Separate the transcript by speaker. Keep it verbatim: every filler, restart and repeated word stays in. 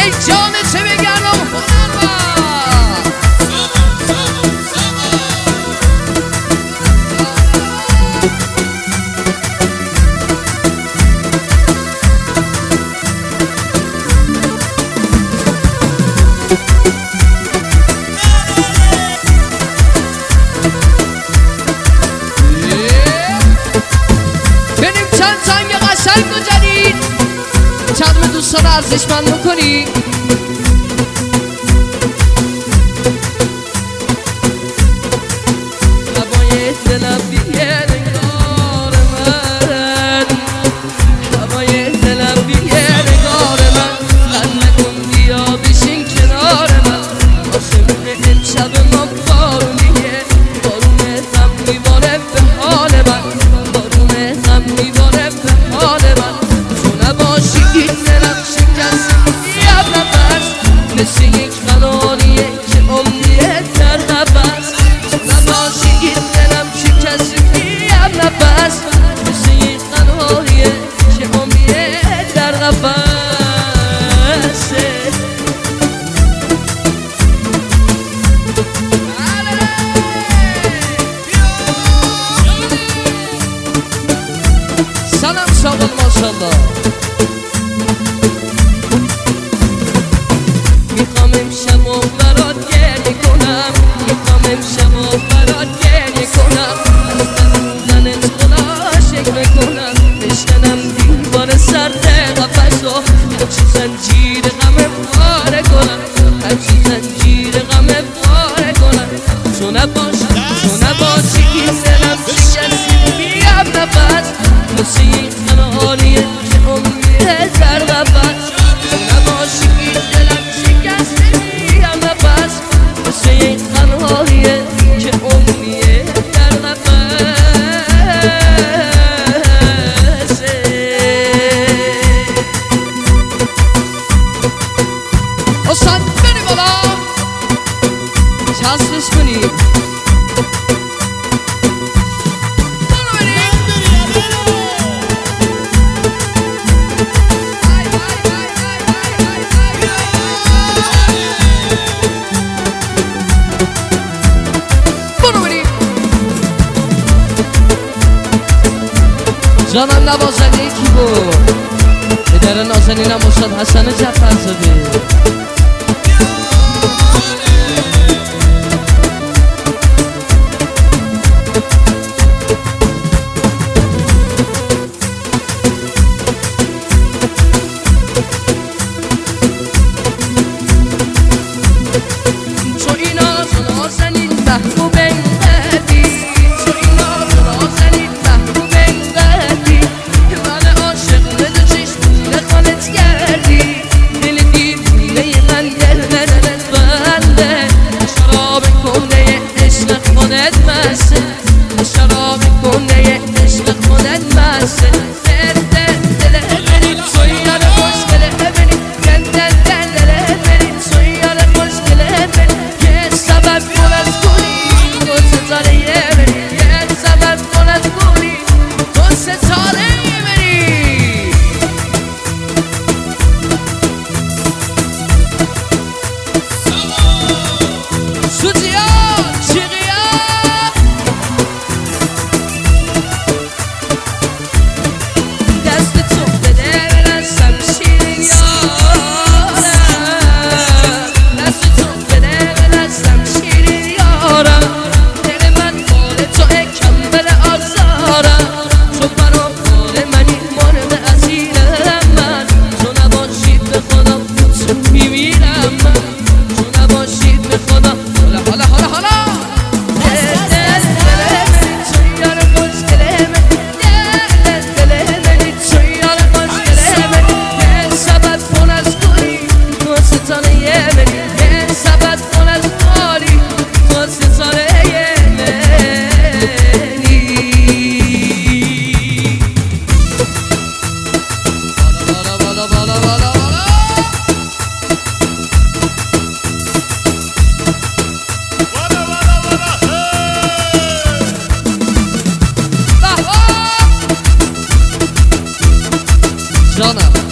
Speaker 1: ای جان چه بگردم بریم چند زنگ قشنگ و جدید چند دوستان ارزشمند بکنی هوای دلم بیه نگار من هوای دلم بیه نگار من غم نکن بیا بشین کنار من عاشق امشب ما بارونیه بارون غم میباره به حال من بارون غم میباره به حال من تو نباشی این دلم شکست یه نفس مثل یک قناریه که عمریه در نفس تو نباشی این دلم شکست یه نفس مثل یک قناریه که عمریه در نفسه سلام شاغل ماشالله میخوام امشب و برات گریه کنم میخوام امشب و برات گریه کنم زنت خدا شکر کنم بشکنم دیوار سرد قفص و همچی زنجیر غم پاره کنم همچی زنجیر غم پاره کنم تو نباشی تو نباشی این دلم شکستی بیم نفس مثل این قناریه که عمریه در قفس تو نباشی این دلم شکسته بیم نفس مثل این قناریه که عمریه در قفسه حسن بریم بالا چسبش کنیم جانم نوازنی کی بود پدر نازنینم استاد حسن جعفرزاده تو اینا نازنین محبوب انقدی تو اینا نازنین محبوب انقدی که من عاشق ندو چشم نخانت کردی دل دیوونه من دل ندلت بنده شراب کنده عشق خودت مسته شراب کنده عشق خودت مسته دل دل دل بری تو یاد خوشگله بری دل دل دل دل بری تو یاد خوشگله بری یه سبب کن از گولی تو ستاره بری یه سبب کن از گولی تو ستاره بری سوزیا چیغیا دست تو بده برسم شیرین یارم دست تو بده برسم شیرین یارم دل من مال تو کمبل آزارم تو برا مال منی مرد عزیزم من تو نباشی به خدا تو میمیرم من تو نباشی به خدا حالا حالا حالا حالا جانم